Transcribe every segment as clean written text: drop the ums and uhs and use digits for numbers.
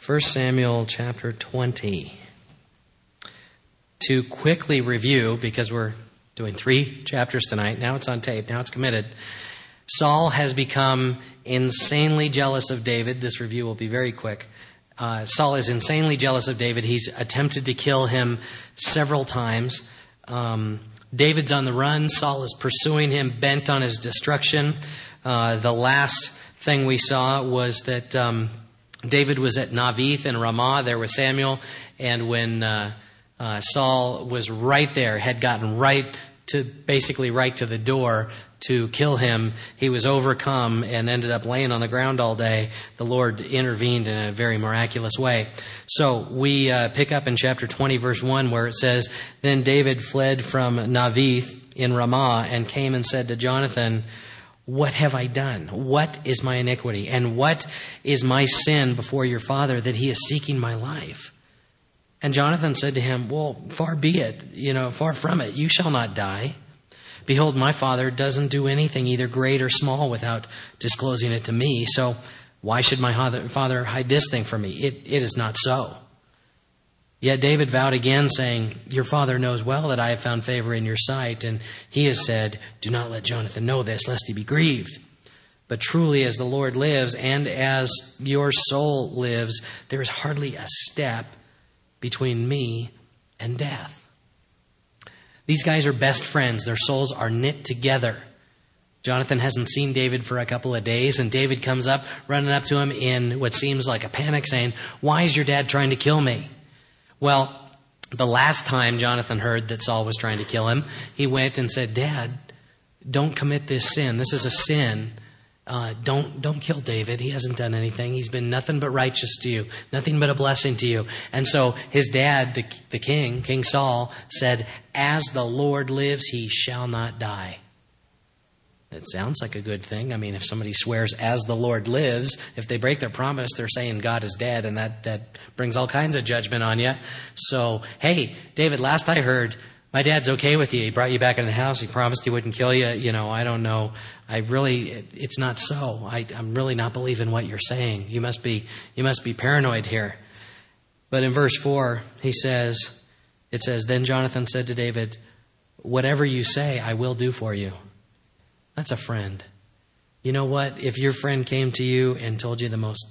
1 Samuel chapter 20. To quickly review, because we're doing 3 chapters tonight, now it's on tape, now it's committed. Saul has become insanely jealous of David. This review will be very quick. Saul is insanely jealous of David. He's attempted to kill him several times. David's on the run. Saul is pursuing him, bent on his destruction. The last thing we saw was that David was at Navith in Ramah there with Samuel, and when Saul was right there, had gotten right to the door to kill him, he was overcome and ended up laying on the ground all day. The Lord intervened in a very miraculous way. So we pick up in chapter 20, verse 1, where it says, "Then David fled from Navith in Ramah and came and said to Jonathan, 'What have I done? What is my iniquity? And what is my sin before your father that he is seeking my life?' And Jonathan said to him, 'Well, far be it, far from it. You shall not die. Behold, my father doesn't do anything either great or small without disclosing it to me. So why should my father hide this thing from me? It is not so.' Yet David vowed again, saying, 'Your father knows well that I have found favor in your sight, and he has said, do not let Jonathan know this, lest he be grieved. But truly as the Lord lives, and as your soul lives, there is hardly a step between me and death.'" These guys are best friends. Their souls are knit together. Jonathan hasn't seen David for a couple of days, and David comes up, running up to him in what seems like a panic, saying, "Why is your dad trying to kill me?" Well, the last time Jonathan heard that Saul was trying to kill him, he went and said, "Dad, don't commit this sin. This is a sin. Don't kill David. He hasn't done anything. He's been nothing but righteous to you, nothing but a blessing to you." And so his dad, the king, King Saul, said, "As the Lord lives, he shall not die." It sounds like a good thing. I mean, if somebody swears, "As the Lord lives," if they break their promise, they're saying God is dead, and that brings all kinds of judgment on you. So, hey, David, last I heard, my dad's okay with you. He brought you back in the house. He promised he wouldn't kill you. I don't know. It's not so. I'm really not believing what you're saying. You must be paranoid here. But in verse 4, it says, "Then Jonathan said to David, 'Whatever you say, I will do for you.'" That's a friend. You know what? If your friend came to you and told you the most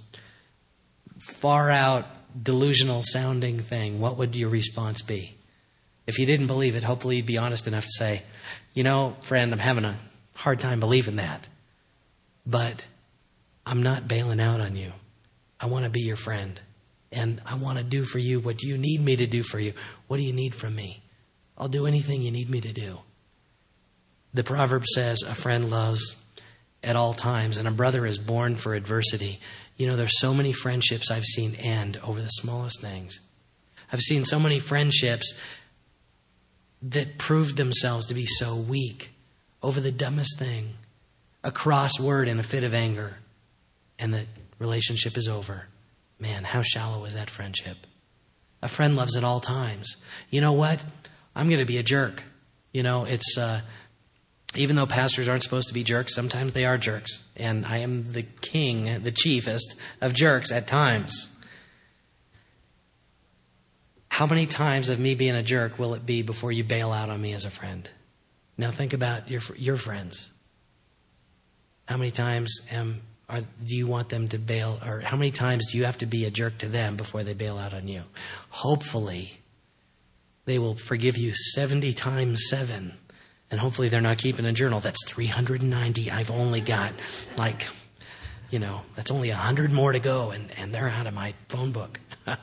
far out, delusional sounding thing, what would your response be? If you didn't believe it, hopefully you'd be honest enough to say, "Friend, I'm having a hard time believing that. But I'm not bailing out on you. I want to be your friend. And I want to do for you what you need me to do for you. What do you need from me? I'll do anything you need me to do." The proverb says a friend loves at all times, and a brother is born for adversity. There's so many friendships I've seen end over the smallest things. I've seen so many friendships that proved themselves to be so weak over the dumbest thing, a cross word in a fit of anger, and the relationship is over. Man, how shallow is that friendship? A friend loves at all times. You know what? I'm going to be a jerk. Even though pastors aren't supposed to be jerks, sometimes they are jerks. And I am the king, the chiefest of jerks at times. How many times of me being a jerk will it be before you bail out on me as a friend? Now think about your friends. How many times do you want them to bail, or how many times do you have to be a jerk to them before they bail out on you? Hopefully, they will forgive you 70 times 7. And hopefully they're not keeping a journal. That's 390. I've only got that's only 100 more to go, and they're out of my phone book.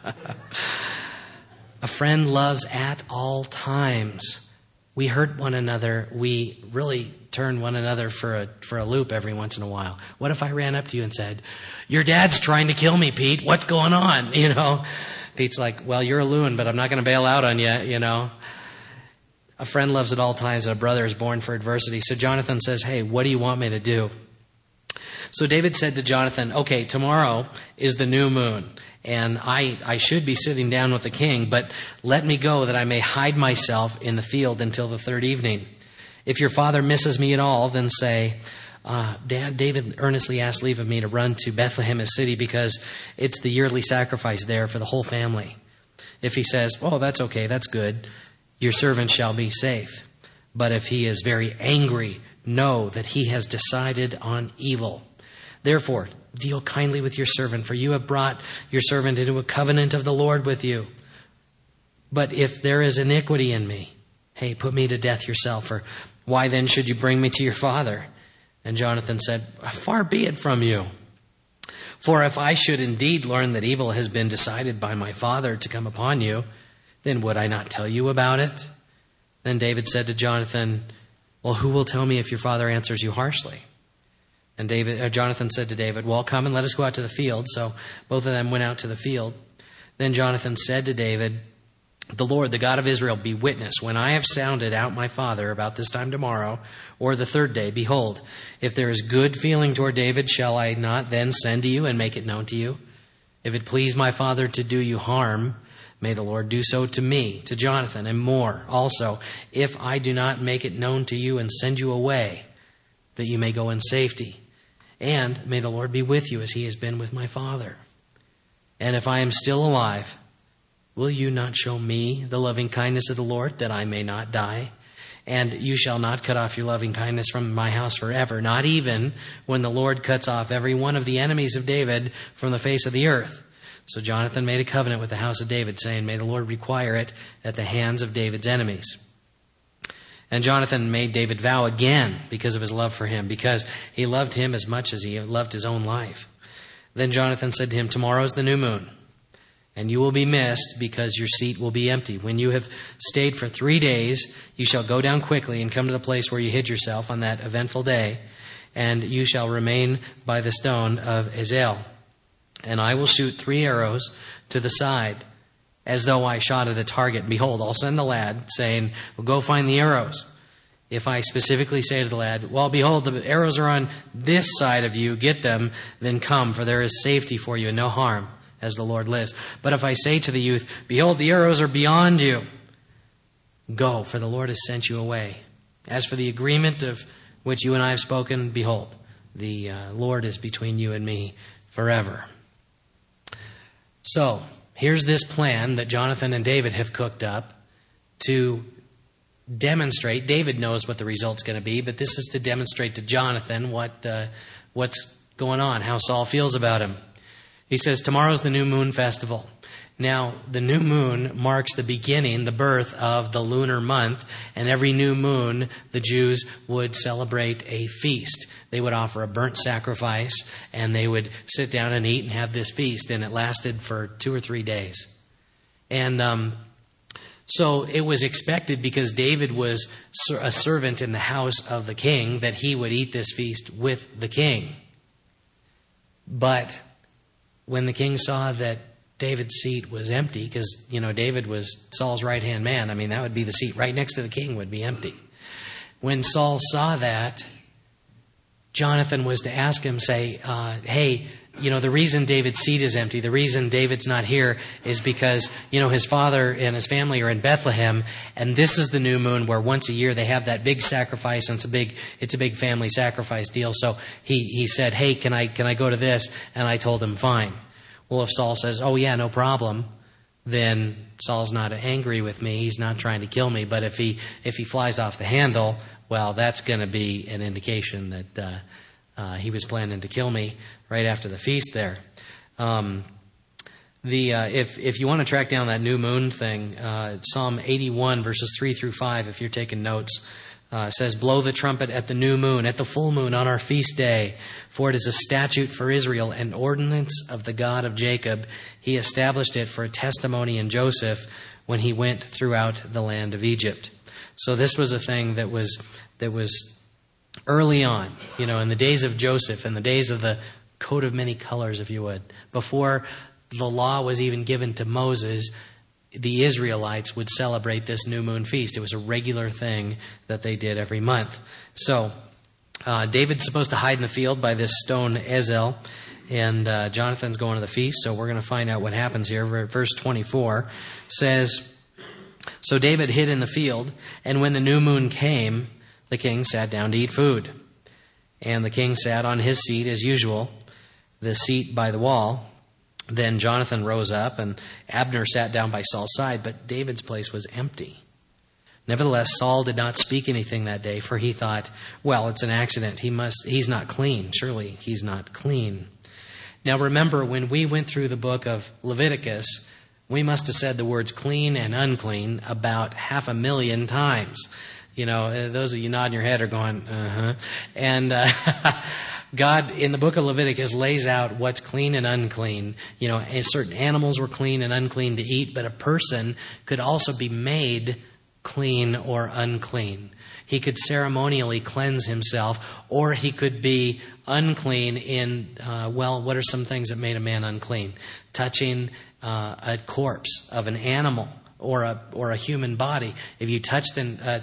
A friend loves at all times. We hurt one another. We really turn one another for a loop every once in a while. What if I ran up to you and said, "Your dad's trying to kill me, Pete. What's going on?" Pete's like, "Well, you're a loon, but I'm not going to bail out on you, A friend loves at all times, and a brother is born for adversity. So Jonathan says, "Hey, what do you want me to do?" So David said to Jonathan, "Okay, tomorrow is the new moon, and I should be sitting down with the king, but let me go that I may hide myself in the field until the third evening. If your father misses me at all, then say, Dad, David earnestly asked leave of me to run to Bethlehem, his city, because it's the yearly sacrifice there for the whole family. If he says, oh, that's okay, that's good, your servant shall be safe. But if he is very angry, know that he has decided on evil. Therefore, deal kindly with your servant, for you have brought your servant into a covenant of the Lord with you. But if there is iniquity in me, hey, put me to death yourself, or why then should you bring me to your father? And Jonathan said, far be it from you. For if I should indeed learn that evil has been decided by my father to come upon you, then would I not tell you about it? Then David said to Jonathan, well, who will tell me if your father answers you harshly? And Jonathan said to David, well, come and let us go out to the field. So both of them went out to the field. Then Jonathan said to David, the Lord, the God of Israel, be witness. When I have sounded out my father about this time tomorrow, or the third day, behold, if there is good feeling toward David, shall I not then send to you and make it known to you? If it please my father to do you harm, may the Lord do so to me, to Jonathan, and more also, if I do not make it known to you and send you away, that you may go in safety. And may the Lord be with you as he has been with my father. And if I am still alive, will you not show me the loving kindness of the Lord, that I may not die? And you shall not cut off your loving kindness from my house forever, not even when the Lord cuts off every one of the enemies of David from the face of the earth. So Jonathan made a covenant with the house of David, saying, may the Lord require it at the hands of David's enemies. And Jonathan made David vow again because of his love for him, because he loved him as much as he loved his own life. Then Jonathan said to him, tomorrow is the new moon, and you will be missed because your seat will be empty. When you have stayed for 3 days, you shall go down quickly and come to the place where you hid yourself on that eventful day, and you shall remain by the stone of Ezel. And I will shoot 3 arrows to the side, as though I shot at a target. Behold, I'll send the lad, saying, well, go find the arrows. If I specifically say to the lad, well, behold, the arrows are on this side of you, get them, then come, for there is safety for you and no harm, as the Lord lives. But if I say to the youth, behold, the arrows are beyond you, go, for the Lord has sent you away. As for the agreement of which you and I have spoken, behold, the Lord is between you and me forever. So, here's this plan that Jonathan and David have cooked up to demonstrate. David knows what the result's going to be, but this is to demonstrate to Jonathan what's going on, how Saul feels about him. He says, tomorrow's the new moon festival. Now, the new moon marks the beginning, the birth of the lunar month, and every new moon, the Jews would celebrate a feast. They would offer a burnt sacrifice, and they would sit down and eat and have this feast, and it lasted for 2 or 3 days. And so it was expected, because David was a servant in the house of the king, that he would eat this feast with the king. But when the king saw that David's seat was empty, because, David was Saul's right-hand man. I mean, that would be the seat right next to the king would be empty. When Saul saw that, Jonathan was to ask him, say, hey, the reason David's seat is empty, the reason David's not here is because, his father and his family are in Bethlehem, and this is the new moon where once a year they have that big sacrifice, and it's a big family sacrifice deal. So he said, hey, can I go to this? And I told him, fine. Well, if Saul says, oh yeah, no problem, then Saul's not angry with me. He's not trying to kill me. But if he flies off the handle, well, that's going to be an indication that he was planning to kill me right after the feast there. If you want to track down that new moon thing, Psalm 81 verses 3 through 5, if you're taking notes, says, blow the trumpet at the new moon, at the full moon on our feast day, for it is a statute for Israel, an ordinance of the God of Jacob. He established it for a testimony in Joseph when he went throughout the land of Egypt. So this was a thing that was early on, in the days of Joseph, in the days of the coat of many colors, if you would. Before the law was even given to Moses, the Israelites would celebrate this new moon feast. It was a regular thing that they did every month. So David's supposed to hide in the field by this stone Ezel, and Jonathan's going to the feast. So we're going to find out what happens here. Verse 24 says, so David hid in the field, and when the new moon came, the king sat down to eat food. And the king sat on his seat as usual, the seat by the wall. Then Jonathan rose up, and Abner sat down by Saul's side, but David's place was empty. Nevertheless, Saul did not speak anything that day, for he thought, well, it's an accident. He's not clean. Surely he's not clean. Now remember, when we went through the book of Leviticus, we must have said the words clean and unclean about 500,000 times. You know, those of you nodding your head are going, uh-huh. And God, in the book of Leviticus, lays out what's clean and unclean. You know, and certain animals were clean and unclean to eat, but a person could also be made clean or unclean. He could ceremonially cleanse himself, or he could be unclean in, what are some things that made a man unclean? Touching a corpse of an animal or a human body. If you touched a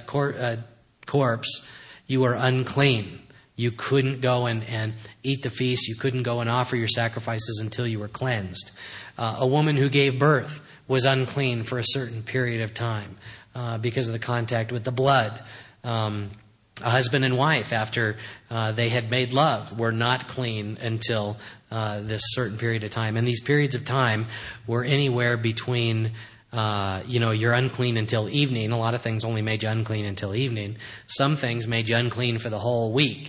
corpse, you were unclean. You couldn't go and eat the feast. You couldn't go and offer your sacrifices until you were cleansed. A woman who gave birth was unclean for a certain period of time because of the contact with the blood. A husband and wife, after they had made love, were not clean until this certain period of time. And these periods of time were anywhere between, you're unclean until evening. A lot of things only made you unclean until evening. Some things made you unclean for the whole week,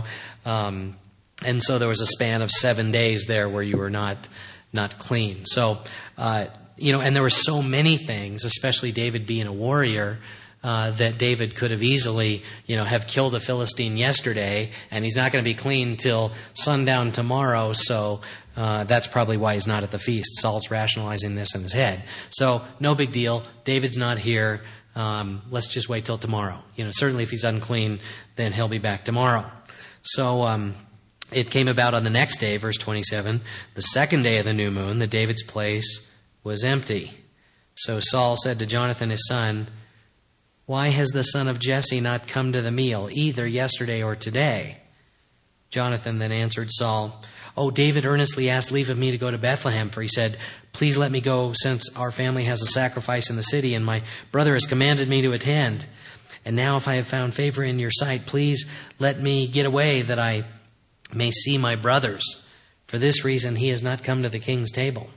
And so there was a span of 7 days there where you were not clean. So, and there were so many things, especially David being a warrior, that David could have easily, have killed a Philistine yesterday, and he's not going to be clean till sundown tomorrow, so that's probably why he's not at the feast. Saul's rationalizing this in his head. So, no big deal. David's not here. Let's just wait till tomorrow. Certainly if he's unclean, then he'll be back tomorrow. So, it came about on the next day, verse 27, the second day of the new moon, that David's place was empty. So Saul said to Jonathan his son, "Why has the son of Jesse not come to the meal, either yesterday or today?" Jonathan then answered Saul, "Oh, David earnestly asked leave of me to go to Bethlehem, for he said, 'Please let me go, since our family has a sacrifice in the city, and my brother has commanded me to attend. And now if I have found favor in your sight, please let me get away, that I may see my brothers. For this reason he has not come to the king's table.'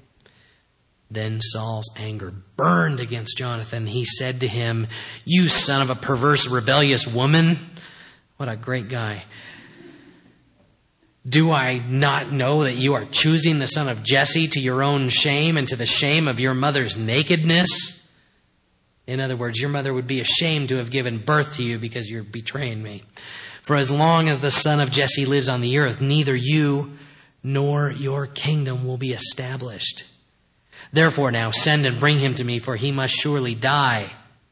Then Saul's anger burned against Jonathan. He said to him, 'You son of a perverse, rebellious woman.'" What a great guy. "Do I not know that you are choosing the son of Jesse to your own shame and to the shame of your mother's nakedness?" In other words, your mother would be ashamed to have given birth to you because you're betraying me. "For as long as the son of Jesse lives on the earth, neither you nor your kingdom will be established. Therefore now send and bring him to me, for he must surely die."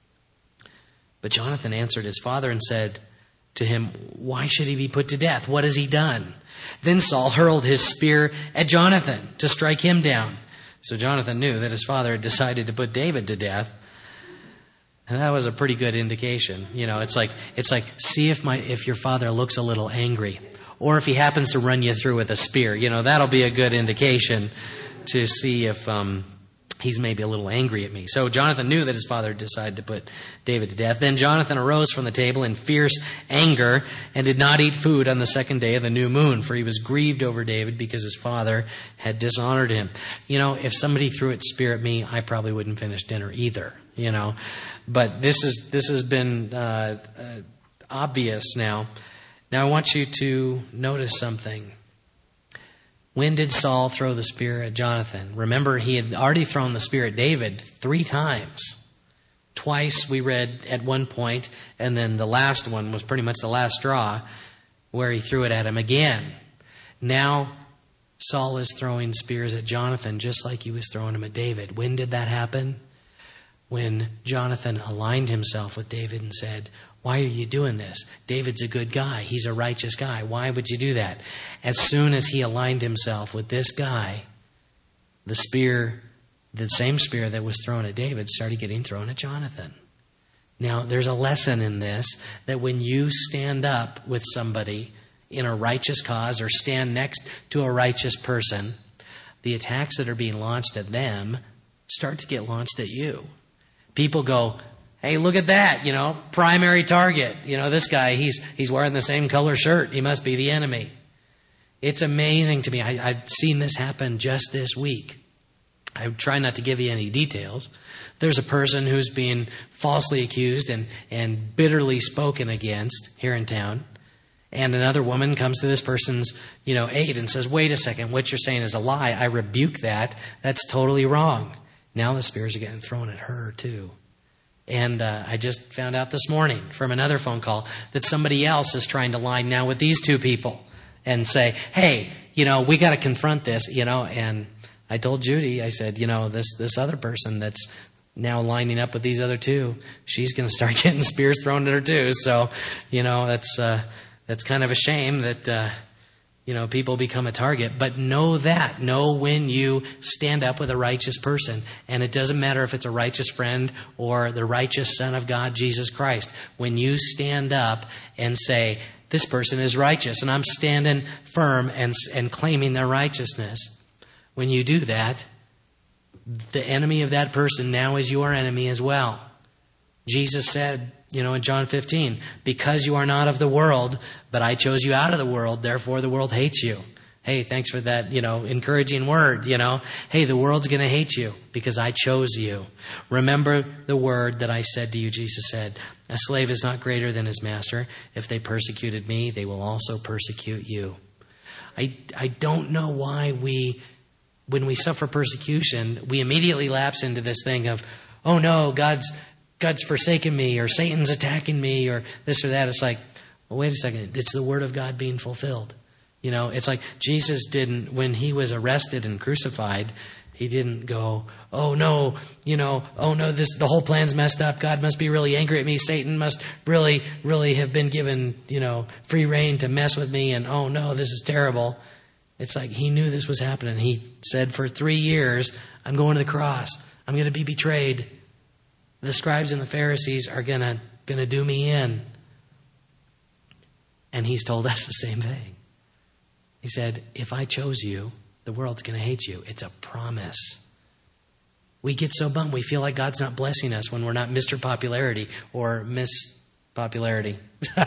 But Jonathan answered his father and said to him, "Why should he be put to death? What has he done?" Then Saul hurled his spear at Jonathan to strike him down. So Jonathan knew that his father had decided to put David to death. And that was a pretty good indication. It's like see if your father looks a little angry, or if he happens to run you through with a spear. That'll be a good indication to see if he's maybe a little angry at me. So Jonathan knew that his father decided to put David to death. Then Jonathan arose from the table in fierce anger and did not eat food on the second day of the new moon, for he was grieved over David because his father had dishonored him. If somebody threw a spear at me, I probably wouldn't finish dinner either. But this has been obvious now. Now I want you to notice something. When did Saul throw the spear at Jonathan? Remember, he had already thrown the spear at David 3 times. Twice we read at one point, and then the last one was pretty much the last straw, where he threw it at him again. Now Saul is throwing spears at Jonathan just like he was throwing them at David. When did that happen? When Jonathan aligned himself with David and said, "Why are you doing this? David's a good guy. He's a righteous guy. Why would you do that?" As soon as he aligned himself with this guy, the same spear that was thrown at David, started getting thrown at Jonathan. Now, there's a lesson in this, that when you stand up with somebody in a righteous cause or stand next to a righteous person, the attacks that are being launched at them start to get launched at you. People go, Hey, look at that, primary target. This guy, he's wearing the same color shirt. He must be the enemy. It's amazing to me. I've seen this happen just this week. I try not to give you any details. There's a person who's being falsely accused and bitterly spoken against here in town. And another woman comes to this person's, aid and says, wait a second, what you're saying is a lie. I rebuke that. That's totally wrong. Now the spears are getting thrown at her too. And I just found out this morning from another phone call that somebody else is trying to line now with these two people and say, hey, we got to confront this, and I told Judy, I said, this other person that's now lining up with these other two, she's going to start getting spears thrown at her too. So, that's kind of a shame that, people become a target. But know when you stand up with a righteous person. And it doesn't matter if it's a righteous friend or the righteous Son of God, Jesus Christ. When you stand up and say, this person is righteous, and I'm standing firm and claiming their righteousness. When you do that, the enemy of that person now is your enemy as well. Jesus said, in John 15, because you are not of the world, but I chose you out of the world, therefore the world hates you. Hey, thanks for that, encouraging word, Hey, the world's going to hate you because I chose you. Remember the word that I said to you, Jesus said, a slave is not greater than his master. If they persecuted me, they will also persecute you. I don't know why when we suffer persecution, we immediately lapse into this thing of, oh no, God's forsaken me, or Satan's attacking me, or this or that. It's like, well, wait a second. It's the word of God being fulfilled. It's like Jesus didn't, when he was arrested and crucified, he didn't go, oh no, the whole plan's messed up. God must be really angry at me. Satan must really, really have been given, free rein to mess with me. And oh no, this is terrible. It's like he knew this was happening. He said, for 3 years, I'm going to the cross. I'm going to be betrayed. The scribes and the Pharisees are gonna do me in. And he's told us the same thing. He said, if I chose you, the world's going to hate you. It's a promise. We get so bummed. We feel like God's not blessing us when we're not Mr. Popularity or Miss Popularity.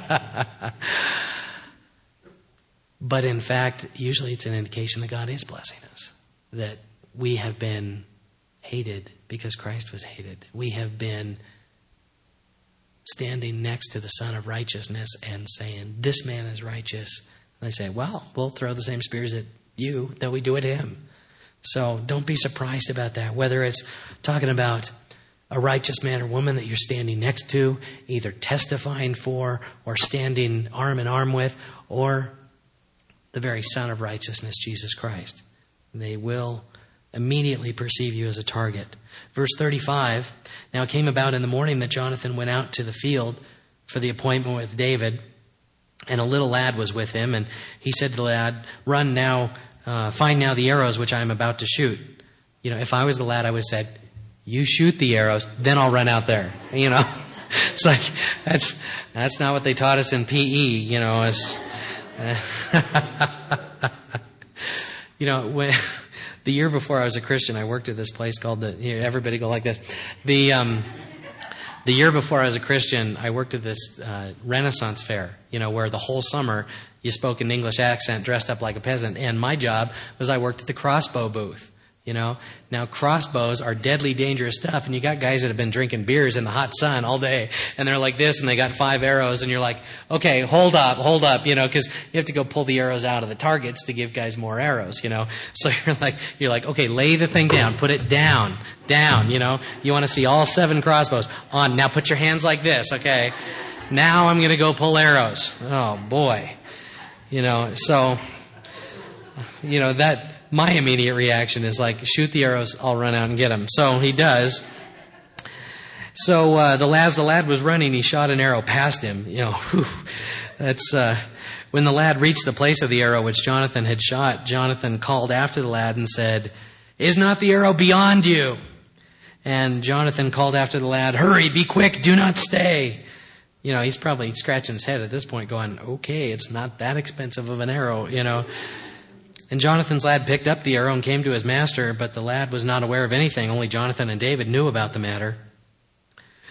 But in fact, usually it's an indication that God is blessing us. That we have been hated because Christ was hated. We have been standing next to the Son of Righteousness and saying, this man is righteous. And they say, well, we'll throw the same spears at you that we do at him. So don't be surprised about that. Whether it's talking about a righteous man or woman that you're standing next to, either testifying for or standing arm in arm with, or the very Son of Righteousness, Jesus Christ. They will immediately perceive you as a target. Verse 35, now it came about in the morning that Jonathan went out to the field for the appointment with David, and a little lad was with him, and he said to the lad, run now, find now the arrows which I am about to shoot. If I was the lad, I would have said, you shoot the arrows, then I'll run out there. It's like, that's not what they taught us in PE, when the year before I was a Christian, I worked at this place called everybody go like this. The year before I was a Christian, I worked at this Renaissance fair, where the whole summer you spoke an English accent, dressed up like a peasant. And my job was I worked at the crossbow booth. Now crossbows are deadly dangerous stuff, and you got guys that have been drinking beers in the hot sun all day, and they're like this, and they got 5 arrows, and you're like, okay, hold up, because you have to go pull the arrows out of the targets to give guys more arrows, So you're like, okay, lay the thing down, put it down, You want to see all 7 crossbows on. Now put your hands like this, okay? Now I'm going to go pull arrows. Oh boy, so that. My immediate reaction is like, shoot the arrows, I'll run out and get them. So he does. So the lad was running, he shot an arrow past him. That's when the lad reached the place of the arrow which Jonathan had shot, Jonathan called after the lad and said, is not the arrow beyond you? And Jonathan called after the lad, hurry, be quick, do not stay. He's probably scratching his head at this point going, okay, it's not that expensive of an arrow, And Jonathan's lad picked up the arrow and came to his master, but the lad was not aware of anything. Only Jonathan and David knew about the matter.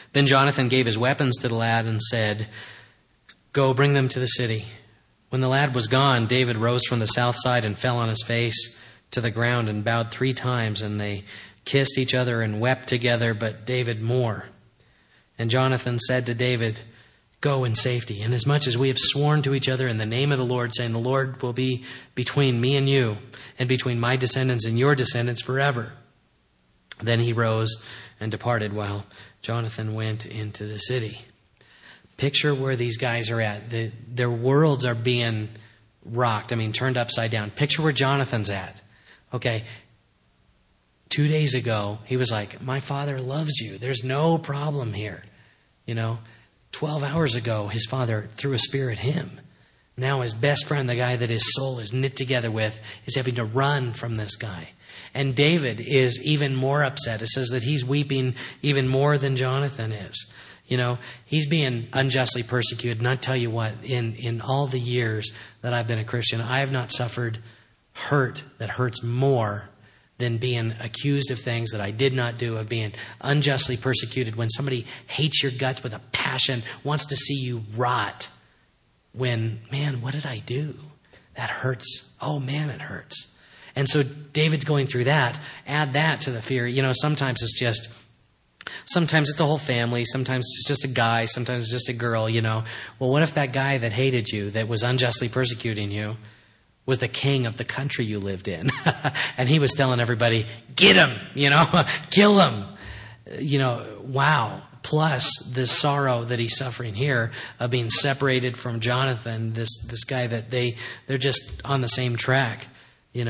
Then Jonathan gave his weapons to the lad and said, "Go, bring them to the city." When the lad was gone, David rose from the south side and fell on his face to the ground and bowed 3 times, and they kissed each other and wept together, but David more. And Jonathan said to David, "Go in safety, inasmuch as we have sworn to each other in the name of the Lord, saying, the Lord will be between me and you, and between my descendants and your descendants forever." Then he rose and departed while Jonathan went into the city. Picture where these guys are at. Their worlds are being rocked, turned upside down. Picture where Jonathan's at. Okay, 2 days ago, he was like, "My father loves you. There's no problem here." 12 hours ago, his father threw a spear at him. Now his best friend, the guy that his soul is knit together with, is having to run from this guy. And David is even more upset. It says that he's weeping even more than Jonathan is. He's being unjustly persecuted. And I tell you what, in all the years that I've been a Christian, I have not suffered hurt that hurts more than being accused of things that I did not do, of being unjustly persecuted, when somebody hates your guts with a passion, wants to see you rot. When, man, what did I do? That hurts. Oh, man, it hurts. And so David's going through that. Add that to the fear. Sometimes it's a whole family. Sometimes it's just a guy. Sometimes it's just a girl, Well, what if that guy that hated you, that was unjustly persecuting you, was the king of the country you lived in? And he was telling everybody, "Get him, kill him." Wow. Plus the sorrow that he's suffering here of being separated from Jonathan, this guy that they're just on the same track. They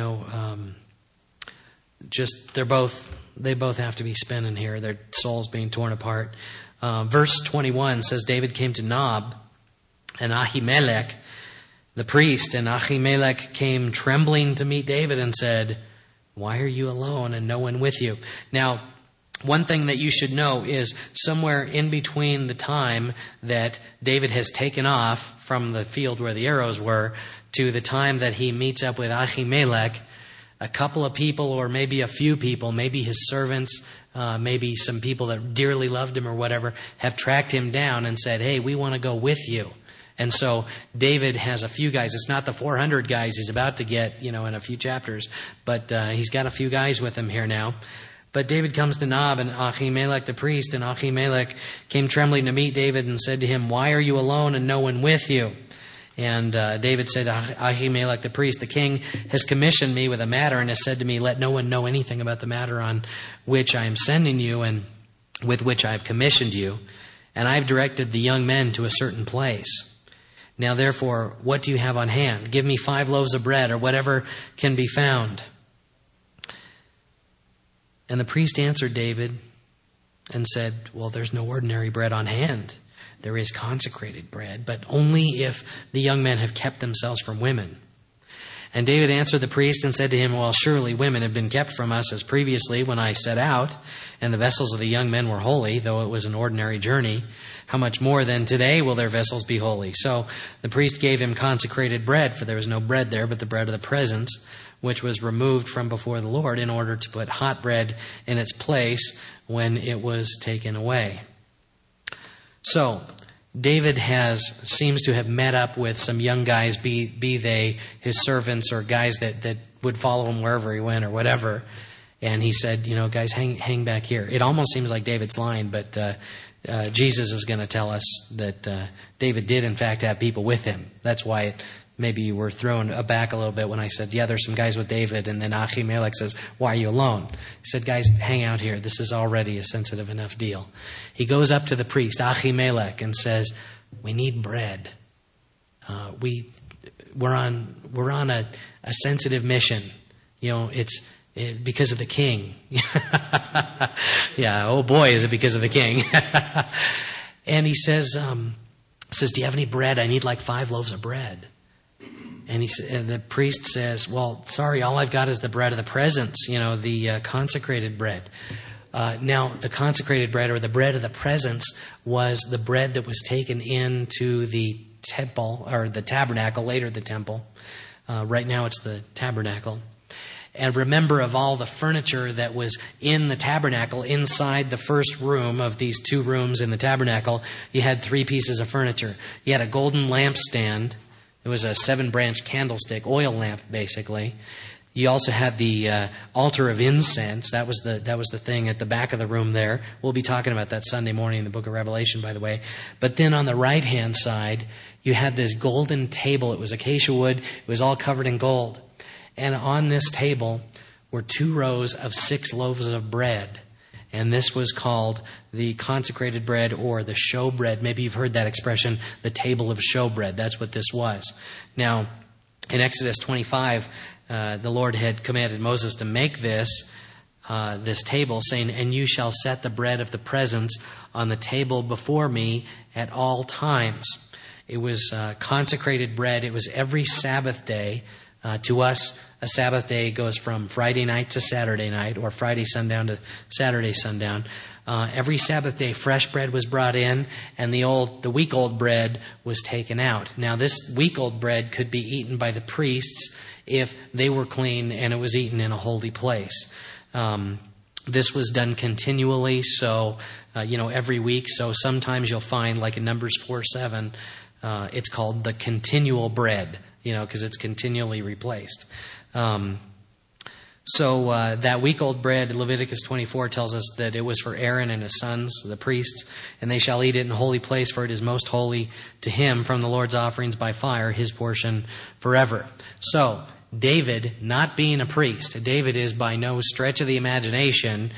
both have to be spinning here. Their souls being torn apart. Verse 21 says, David came to Nob and Ahimelech, the priest, and Ahimelech came trembling to meet David and said, "Why are you alone and no one with you?" Now, one thing that you should know is somewhere in between the time that David has taken off from the field where the arrows were to the time that he meets up with Ahimelech, a couple of people, or maybe a few people, maybe his servants, maybe some people that dearly loved him or whatever, have tracked him down and said, "Hey, we want to go with you." And so David has a few guys. It's not the 400 guys he's about to get, in a few chapters, but he's got a few guys with him here now. But David comes to Nob and Ahimelech the priest, and Ahimelech came trembling to meet David and said to him, "Why are you alone and no one with you?" And David said to Ahimelech the priest, "The king has commissioned me with a matter and has said to me, let no one know anything about the matter on which I am sending you and with which I have commissioned you. And I have directed the young men to a certain place. Now, therefore, what do you have on hand? Give me 5 loaves of bread or whatever can be found." And the priest answered David and said, "Well, there's no ordinary bread on hand. There is consecrated bread, but only if the young men have kept themselves from women." And David answered the priest and said to him, "Well, surely women have been kept from us as previously when I set out, and the vessels of the young men were holy, though it was an ordinary journey. How much more then today will their vessels be holy?" So the priest gave him consecrated bread, for there was no bread there but the bread of the presence, which was removed from before the Lord in order to put hot bread in its place when it was taken away. So David seems to have met up with some young guys, be they his servants or guys that would follow him wherever he went or whatever. And he said, "Guys, hang back here." It almost seems like David's lying, but Jesus is going to tell us that David did in fact have people with him. That's why maybe you were thrown aback a little bit when I said, "Yeah, there's some guys with David." And then Ahimelech says, "Why are you alone?" He said, "Guys, hang out here. This is already a sensitive enough deal." He goes up to the priest, Ahimelech, and says, "We need bread. We're on a sensitive mission. It's because of the king." Yeah, oh boy, is it because of the king. And he says, "Do you have any bread? I need like 5 loaves of bread." And the priest says, "Well, sorry, all I've got is the bread of the presence, the consecrated bread." Now, the consecrated bread or the bread of the presence was the bread that was taken into the temple or the tabernacle, later the temple. Right now it's the tabernacle. And remember, of all the furniture that was in the tabernacle, inside the first room of these 2 rooms in the tabernacle, you had 3 pieces of furniture. You had a golden lampstand. It was a 7-branch candlestick, oil lamp, basically. You also had the altar of incense. That was the thing at the back of the room there. We'll be talking about that Sunday morning in the book of Revelation, by the way. But then on the right-hand side, you had this golden table. It was acacia wood. It was all covered in gold. And on this table were 2 rows of 6 loaves of bread. And this was called the consecrated bread or the showbread. Maybe you've heard that expression, the table of showbread. That's what this was. Now, in Exodus 25, the Lord had commanded Moses to make this table, saying, "And you shall set the bread of the presence on the table before me at all times." It was consecrated bread. It was every Sabbath day. To us, a Sabbath day goes from Friday night to Saturday night, or Friday sundown to Saturday sundown. Every Sabbath day, fresh bread was brought in, and the week-old bread was taken out. Now, this week-old bread could be eaten by the priests if they were clean and it was eaten in a holy place. This was done continually, so every week. So sometimes you'll find, like in Numbers 4:7, it's called the continual bread, because it's continually replaced. So that week-old bread, Leviticus 24 tells us that it was for Aaron and his sons, the priests, and they shall eat it in a holy place, for it is most holy to him from the Lord's offerings by fire, his portion forever. So David, not being a priest, David is by no stretch of the imagination,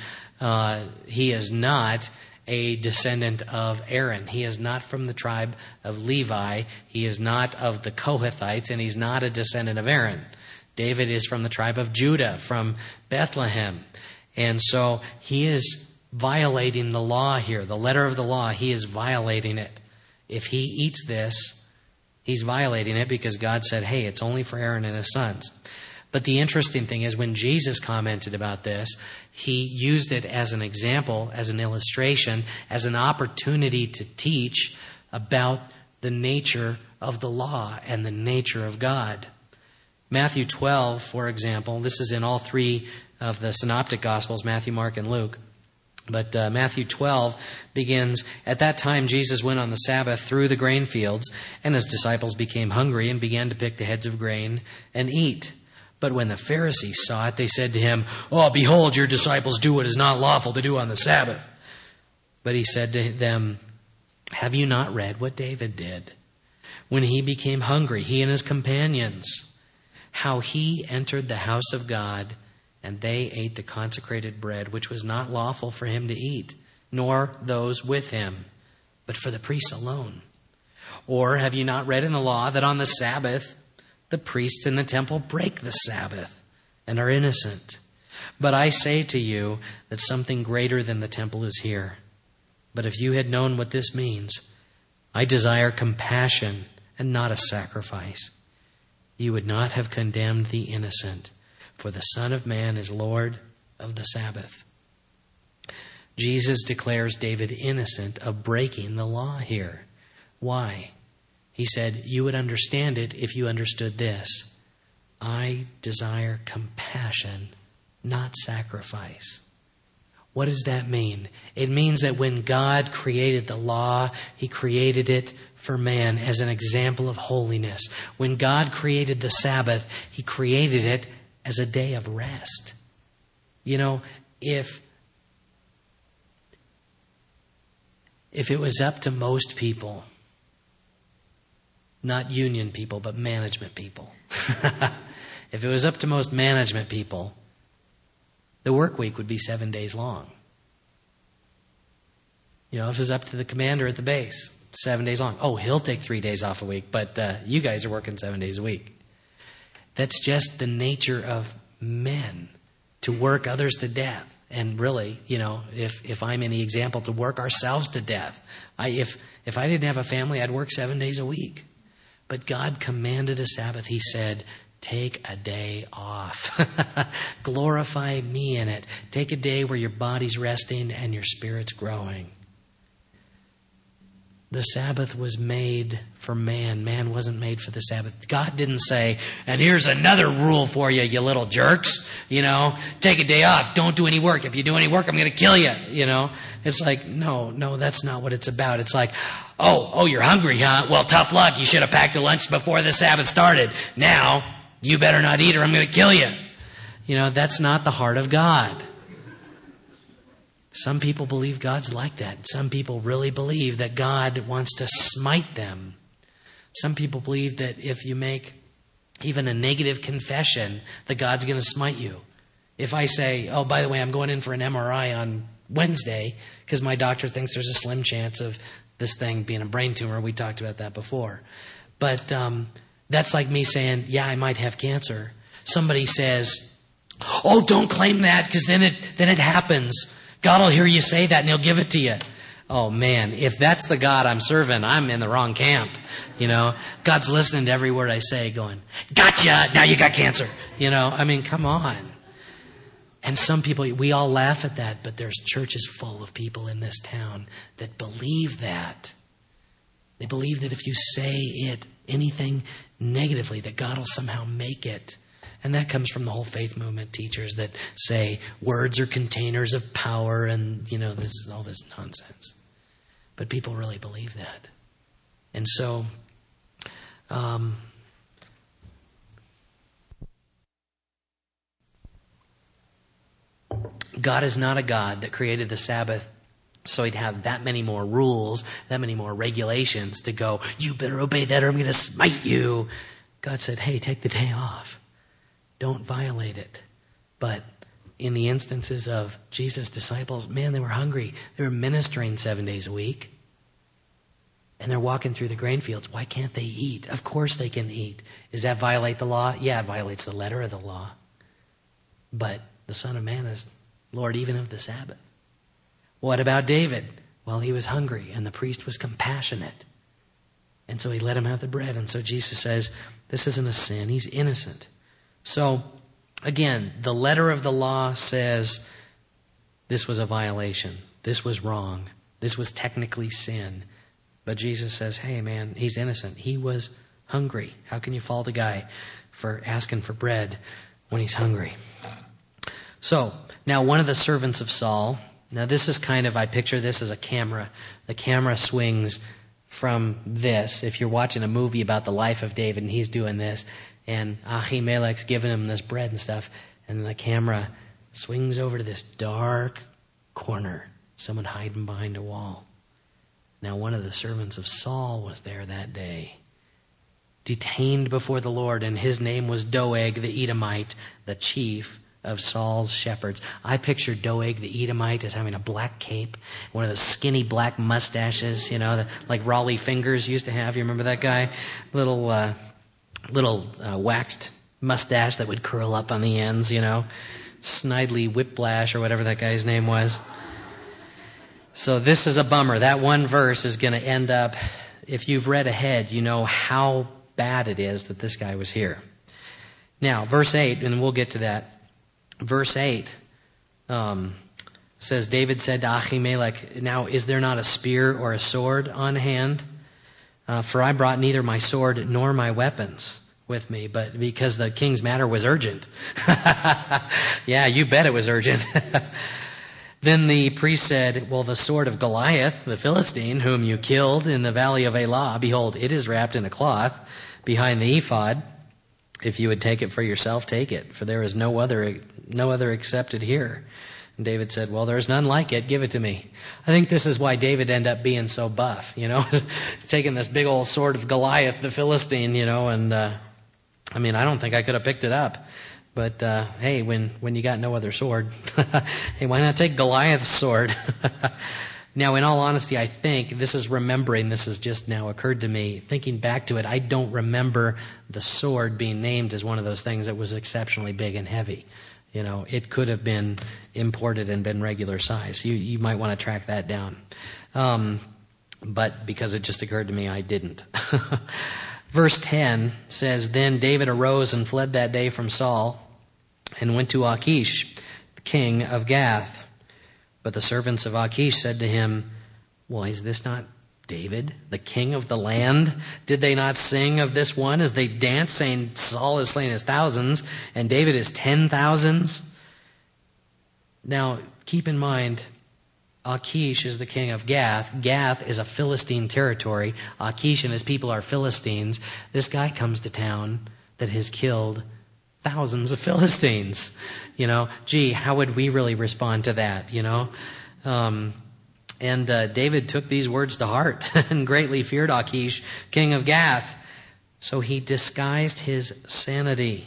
he is not a descendant of Aaron. He is not from the tribe of Levi. He is not of the Kohathites, and he's not a descendant of Aaron. David is from the tribe of Judah, from Bethlehem. And so he is violating the law here, the letter of the law. He is violating it. If he eats this, he's violating it because God said, hey, it's only for Aaron and his sons. But the interesting thing is when Jesus commented about this, he used it as an example, as an illustration, as an opportunity to teach about the nature of the law and the nature of God. Matthew 12, for example, this is in all 3 of the synoptic gospels, Matthew, Mark, and Luke. But Matthew 12 begins, "At that time Jesus went on the Sabbath through the grain fields, and his disciples became hungry and began to pick the heads of grain and eat. But when the Pharisees saw it, they said to him, 'Oh, behold, your disciples do what is not lawful to do on the Sabbath.' But he said to them, 'Have you not read what David did? When he became hungry, he and his companions, how he entered the house of God, and they ate the consecrated bread, which was not lawful for him to eat, nor those with him, but for the priests alone. Or have you not read in the law that on the Sabbath the priests in the temple break the Sabbath and are innocent? But I say to you that something greater than the temple is here. But if you had known what this means, I desire compassion and not a sacrifice, you would not have condemned the innocent, for the Son of Man is Lord of the Sabbath." Jesus declares David innocent of breaking the law here. Why? He said, you would understand it if you understood this. I desire compassion, not sacrifice. What does that mean? It means that when God created the law, he created it for man as an example of holiness. When God created the Sabbath, he created it as a day of rest. If it was up to most people, not union people, but management people. If it was up to most management people, the work week would be 7 days long. If it was up to the commander at the base, 7 days long. Oh, he'll take 3 days off a week, but you guys are working 7 days a week. That's just the nature of men, to work others to death. And really, if I'm any example, to work ourselves to death. If I didn't have a family, I'd work 7 days a week. But God commanded a Sabbath. He said, take a day off. Glorify me in it. Take a day where your body's resting and your spirit's growing. The Sabbath was made for man. Man wasn't made for the Sabbath. God didn't say, and here's another rule for you, you little jerks. Take a day off. Don't do any work. If you do any work, I'm going to kill you. It's like, no, that's not what it's about. It's like, oh, you're hungry, huh? Well, tough luck. You should have packed a lunch before the Sabbath started. Now, you better not eat or I'm going to kill you. That's not the heart of God. Some people believe God's like that. Some people really believe that God wants to smite them. Some people believe that if you make even a negative confession, that God's going to smite you. If I say, oh, by the way, I'm going in for an MRI on Wednesday because my doctor thinks there's a slim chance of this thing being a brain tumor. We talked about that before. But that's like me saying, yeah, I might have cancer. Somebody says, oh, don't claim that because then it happens. God will hear you say that and He'll give it to you. Oh man, if that's the God I'm serving, I'm in the wrong camp. God's listening to every word I say going, gotcha, now you got cancer. Come on. And some people, we all laugh at that, but there's churches full of people in this town that believe that. They believe that if you say anything negatively, that God will somehow make it. And that comes from the whole faith movement teachers that say words are containers of power and, this is all this nonsense. But people really believe that. And so, God is not a God that created the Sabbath so He'd have that many more rules, that many more regulations to go, you better obey that or I'm going to smite you. God said, hey, take the day off. Don't violate it. But in the instances of Jesus' disciples, man, they were hungry. They were ministering 7 days a week. And they're walking through the grain fields. Why can't they eat? Of course they can eat. Does that violate the law? Yeah, it violates the letter of the law. But the Son of Man is Lord even of the Sabbath. What about David? Well, he was hungry and the priest was compassionate. And so he let him have the bread. And so Jesus says, this isn't a sin. He's innocent. So, again, the letter of the law says this was a violation. This was wrong. This was technically sin. But Jesus says, hey, man, he's innocent. He was hungry. How can you fault a guy for asking for bread when he's hungry? So, now one of the servants of Saul, now this is I picture this as a camera. The camera swings from this. If you're watching a movie about the life of David and he's doing this, and Ahimelech's giving him this bread and stuff, and the camera swings over to this dark corner, someone hiding behind a wall. Now one of the servants of Saul was there that day, detained before the Lord, and his name was Doeg the Edomite, the chief of Saul's shepherds. I picture Doeg the Edomite as having a black cape, one of those skinny black mustaches, like Raleigh Fingers used to have. You remember that guy? Little waxed mustache that would curl up on the ends, Snidely Whiplash or whatever that guy's name was. So this is a bummer. That one verse is going to end up, if you've read ahead, you know how bad it is that this guy was here. Now, verse 8, and we'll get to that. Verse 8 says, David said to Ahimelech, now is there not a spear or a sword on hand? For I brought neither my sword nor my weapons with me, but because the king's matter was urgent. Yeah, you bet it was urgent. Then the priest said, well, the sword of Goliath, the Philistine, whom you killed in the valley of Elah, behold, it is wrapped in a cloth behind the ephod. If you would take it for yourself, take it, for there is no other accepted here. And David said, well, there's none like it. Give it to me. I think this is why David ended up being so buff, taking this big old sword of Goliath, the Philistine, and I don't think I could have picked it up. But, hey, when you got no other sword, hey, why not take Goliath's sword? Now, in all honesty, I think this has just now occurred to me. Thinking back to it, I don't remember the sword being named as one of those things that was exceptionally big and heavy. It could have been imported and been regular size. You might want to track that down. But because it just occurred to me, I didn't. Verse 10 says, then David arose and fled that day from Saul and went to Achish, the king of Gath. But the servants of Achish said to him, well, is this not David, the king of the land? Did they not sing of this one as they danced, saying, Saul has slain his thousands, and David his 10,000s? Now, keep in mind, Achish is the king of Gath. Gath is a Philistine territory. Achish and his people are Philistines. This guy comes to town that has killed thousands of Philistines. Gee, how would we really respond to that, And David took these words to heart and greatly feared Achish, king of Gath. So he disguised his sanity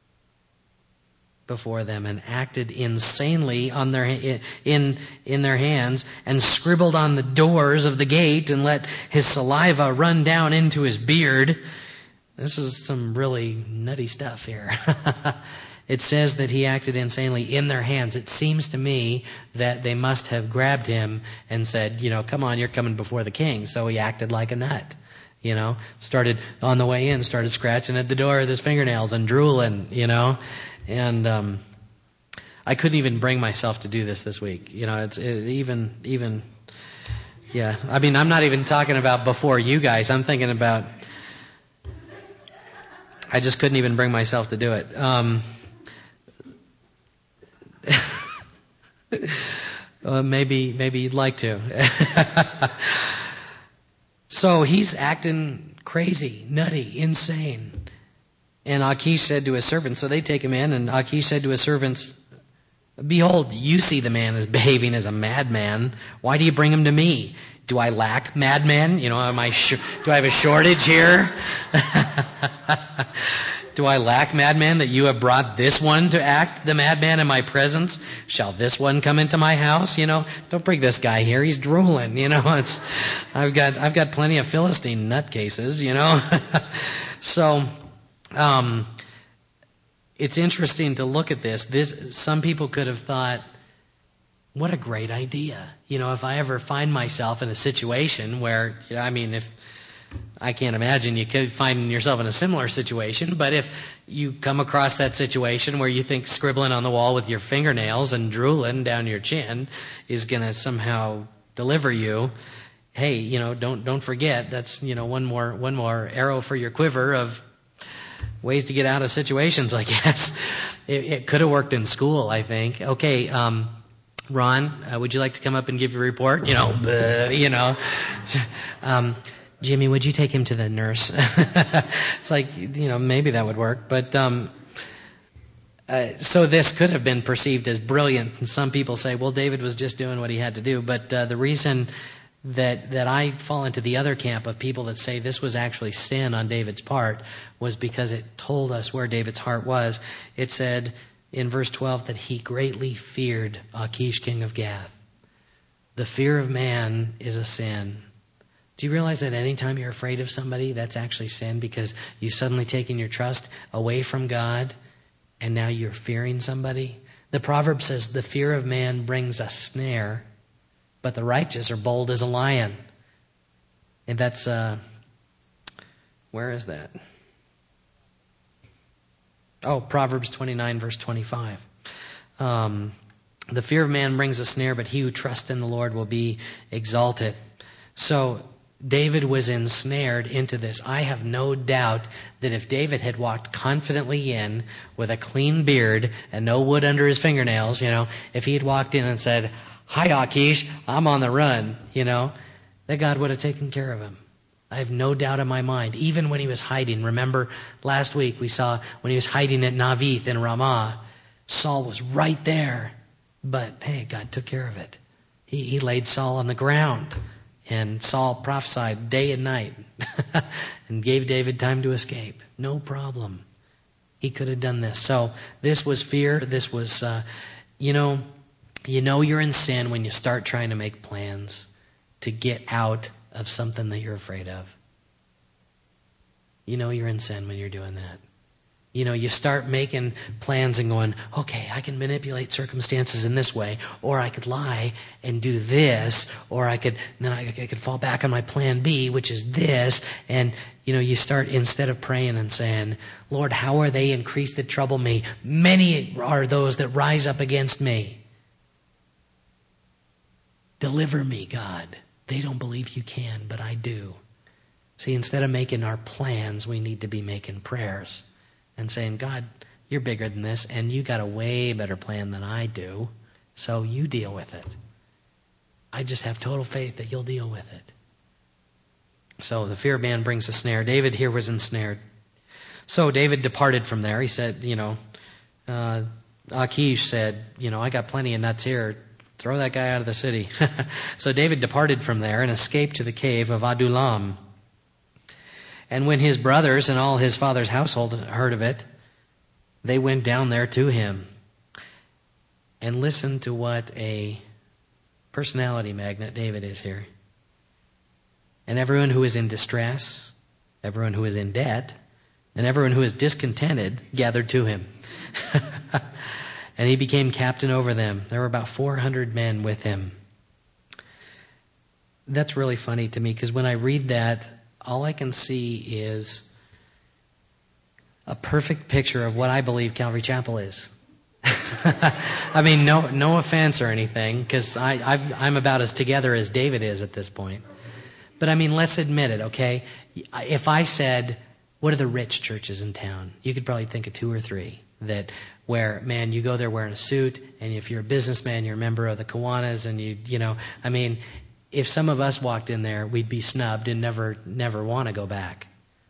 before them and acted insanely on in their hands, and scribbled on the doors of the gate and let his saliva run down into his beard. This is some really nutty stuff here. It says that he acted insanely in their hands. It seems to me that they must have grabbed him and said, come on, you're coming before the king. So he acted like a nut. Started on the way in, started scratching at the door with his fingernails and drooling, And I couldn't even bring myself to do this week. Yeah. I mean, I'm not even talking about before you guys. I'm thinking about, I just couldn't even bring myself to do it. Maybe you'd like to. So he's acting crazy, nutty, insane. And Achish said to his servants, so they take him in, and Achish said to his servants, behold, you see the man is behaving as a madman. Why do you bring him to me? Do I lack madmen? Do I have a shortage here? Do I lack madmen that you have brought this one to act the madman in my presence? Shall this one come into my house? Don't bring this guy here. He's drooling. I've got plenty of Philistine nutcases. So, it's interesting to look at this. Some people could have thought, what a great idea. If I ever find myself in a situation where, if I can't imagine you could find yourself in a similar situation, but if you come across that situation where you think scribbling on the wall with your fingernails and drooling down your chin is going to somehow deliver you, hey, don't forget that's, one more arrow for your quiver of ways to get out of situations like that. It could have worked in school, I think. Okay, Ron, would you like to come up and give your report? Jimmy, would you take him to the nurse? It's like, maybe that would work. But so this could have been perceived as brilliant. And some people say, well, David was just doing what he had to do. But the reason that I fall into the other camp of people that say this was actually sin on David's part was because it told us where David's heart was. It said in verse 12 that he greatly feared Achish, king of Gath. The fear of man is a sin. Do you realize that any time you're afraid of somebody, that's actually sin, because you've suddenly taken your trust away from God and now you're fearing somebody? The proverb says the fear of man brings a snare, but the righteous are bold as a lion. And that's, where is that? Oh, Proverbs 29 verse 25. The fear of man brings a snare, but he who trusts in the Lord will be exalted. So David was ensnared into this. I have no doubt that if David had walked confidently in with a clean beard and no wood under his fingernails, if he had walked in and said, hi, Achish, I'm on the run, that God would have taken care of him. I have no doubt in my mind, even when he was hiding. Remember last week we saw when he was hiding at Navith in Ramah, Saul was right there. But hey, God took care of it. He laid Saul on the ground. And Saul prophesied day and night and gave David time to escape. No problem. He could have done this. So this was fear. This was, you know you're in sin when you start trying to make plans to get out of something that you're afraid of. You're in sin when you're doing that. You start making plans and going, okay, I can manipulate circumstances in this way, or I could lie and do this, or I could fall back on my plan B, which is this. And, you start, instead of praying and saying, Lord, how are they increased that trouble me? Many are those that rise up against me. Deliver me, God. They don't believe you can, but I do. See, instead of making our plans, we need to be making prayers and saying, God, you're bigger than this, and you got a way better plan than I do, so you deal with it. I just have total faith that you'll deal with it. So the fear man brings a snare. David here was ensnared. So David departed from there. He said, Achish said, I got plenty of nuts here. Throw that guy out of the city. So David departed from there and escaped to the cave of Adullam. And when his brothers and all his father's household heard of it, they went down there to him. And listen to what a personality magnet David is here. And everyone who is in distress, everyone who is in debt, and everyone who is discontented gathered to him. And he became captain over them. There were about 400 men with him. That's really funny to me, because when I read that, all I can see is a perfect picture of what I believe Calvary Chapel is. I mean, no offense or anything, because I'm about as together as David is at this point. But I mean, let's admit it, okay? If I said, what are the rich churches in town? You could probably think of 2 or 3 where, man, you go there wearing a suit, and if you're a businessman, you're a member of the Kiwanis, and if some of us walked in there, we'd be snubbed and never want to go back.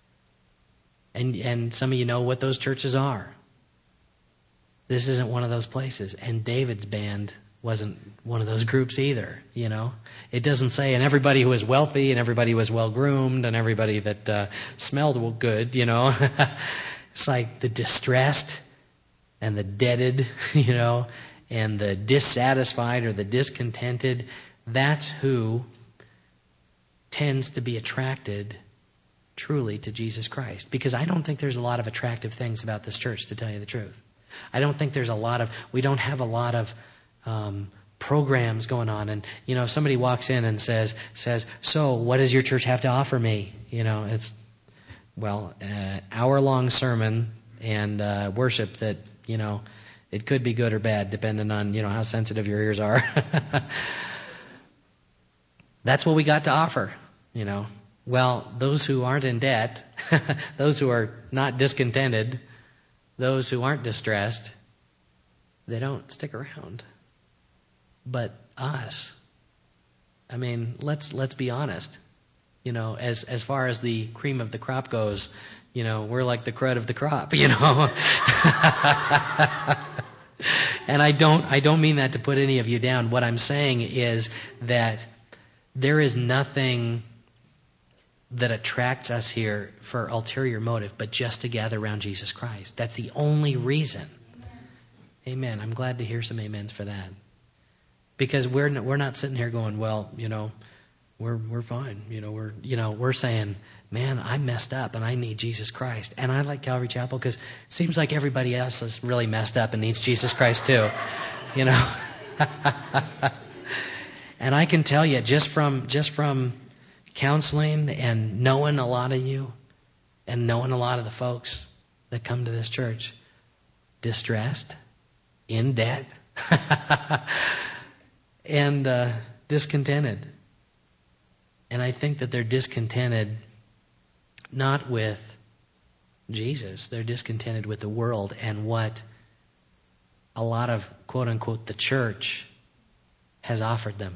And some of you know what those churches are. This isn't one of those places. And David's band wasn't one of those groups either, It doesn't say, and everybody who was wealthy, and everybody who was well-groomed, and everybody that smelled good, It's like the distressed and the deaded, and the dissatisfied or the discontented. That's who tends to be attracted truly to Jesus Christ. Because I don't think there's a lot of attractive things about this church, to tell you the truth. I don't think we don't have a lot of programs going on. And, if somebody walks in and says, so what does your church have to offer me? It's, hour-long sermon and worship that, it could be good or bad, depending on, how sensitive your ears are. That's what we got to offer, Well, those who aren't in debt, those who are not discontented, those who aren't distressed, they don't stick around. But us, I mean, let's be honest. As far as the cream of the crop goes, we're like the crud of the crop, And I don't mean that to put any of you down. What I'm saying is that there is nothing that attracts us here for ulterior motive, but just to gather around Jesus Christ. That's the only reason. Amen. I'm glad to hear some amens for that. Because we're not sitting here going, well, we're fine. We're saying, man, I messed up and I need Jesus Christ. And I like Calvary Chapel because it seems like everybody else is really messed up and needs Jesus Christ too. And I can tell you, just from counseling and knowing a lot of you and knowing a lot of the folks that come to this church, distressed, in debt, and discontented. And I think that they're discontented not with Jesus. They're discontented with the world and what a lot of, quote unquote, the church has offered them.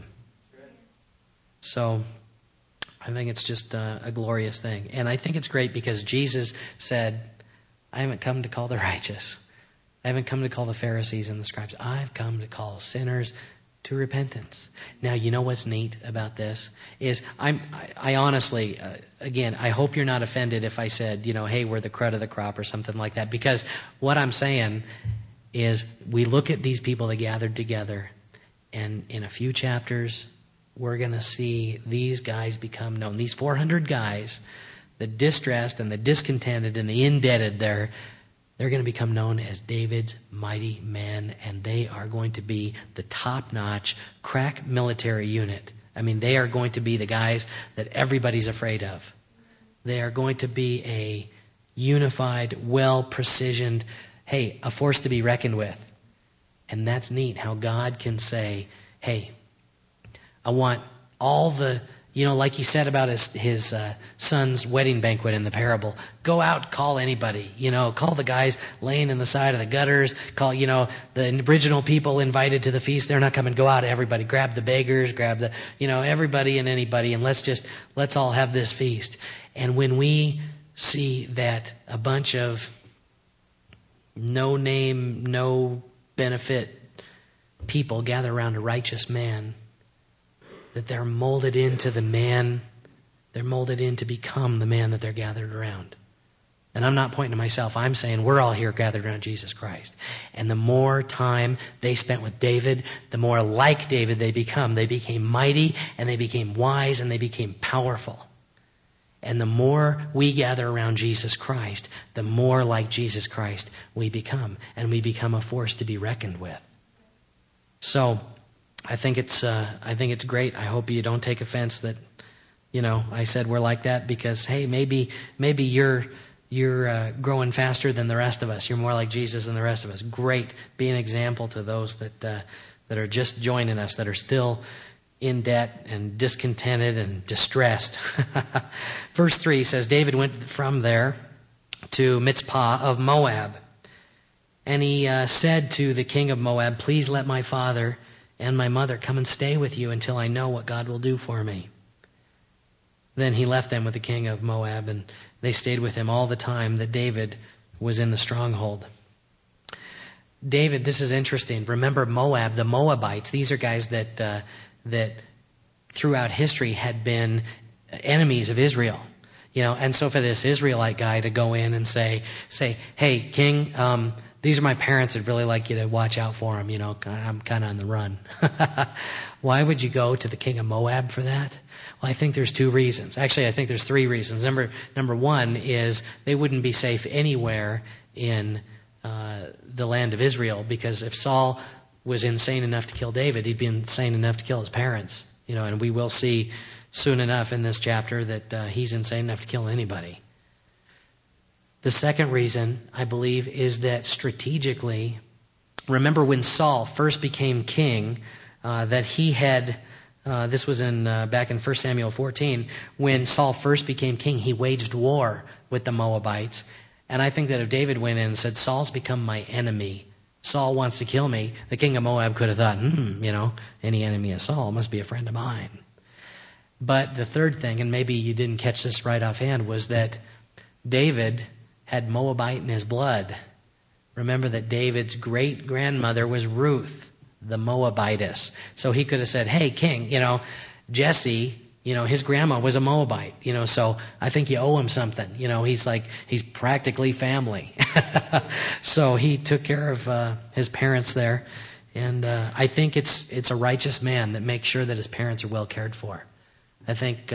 So I think it's just a glorious thing. And I think it's great because Jesus said, I haven't come to call the righteous. I haven't come to call the Pharisees and the scribes. I've come to call sinners to repentance. Now, you know what's neat about this is I honestly, again, I hope you're not offended if I said, hey, we're the crud of the crop or something like that. Because what I'm saying is we look at these people that gathered together, and in a few chapters, we're going to see these guys become known. These 400 guys, the distressed and the discontented and the indebted, they're going to become known as David's mighty men, and they are going to be the top-notch crack military unit. I mean, they are going to be the guys that everybody's afraid of. They are going to be a unified, well-precisioned, a force to be reckoned with. And that's neat, how God can say, hey, I want all the Like he said about his son's wedding banquet in the parable, go out, call anybody. Call the guys laying in the side of the gutters. Call, the original people invited to the feast. They're not coming. Go out, everybody. Grab the beggars. Grab the, everybody and anybody, and let's all have this feast. And when we see that a bunch of no name, no benefit people gather around a righteous man, that they're molded into the man, they're molded in to become the man that they're gathered around. And I'm not pointing to myself. I'm saying we're all here gathered around Jesus Christ. And the more time they spent with David, the more like David they become. They became mighty, and they became wise, and they became powerful. And the more we gather around Jesus Christ, the more like Jesus Christ we become. And we become a force to be reckoned with. So I think it's great. I hope you don't take offense that, I said we're like that because, hey, maybe you're growing faster than the rest of us. You're more like Jesus than the rest of us. Great. Be an example to those that are just joining us, that are still in debt and discontented and distressed. Verse 3 says, David went from there to Mizpah of Moab. And he said to the king of Moab, please let my father and my mother come and stay with you until I know what God will do for me. Then he left them with the king of Moab, and they stayed with him all the time that David was in the stronghold. David, this is interesting. Remember Moab, the Moabites. These are guys that throughout history had been enemies of Israel. And so for this Israelite guy to go in and say, hey, king, these are my parents. I'd really like you to watch out for them. I'm kind of on the run. Why would you go to the king of Moab for that? Well, I think there's two reasons. Actually, I think there's three reasons. Number one is they wouldn't be safe anywhere in the land of Israel, because if Saul was insane enough to kill David, he'd be insane enough to kill his parents. And we will see soon enough in this chapter that he's insane enough to kill anybody. The second reason, I believe, is that strategically, remember when Saul first became king, that he had, this was back in 1 Samuel 14, when Saul first became king, he waged war with the Moabites. And I think that if David went in and said, Saul's become my enemy, Saul wants to kill me, the king of Moab could have thought, any enemy of Saul must be a friend of mine. But the third thing, and maybe you didn't catch this right offhand, was that David had Moabite in his blood. Remember that David's great-grandmother was Ruth, the Moabitess. So he could have said, hey, king, Jesse, his grandma was a Moabite, so I think you owe him something. He's practically family. So he took care of his parents there. And I think it's a righteous man that makes sure that his parents are well cared for. I think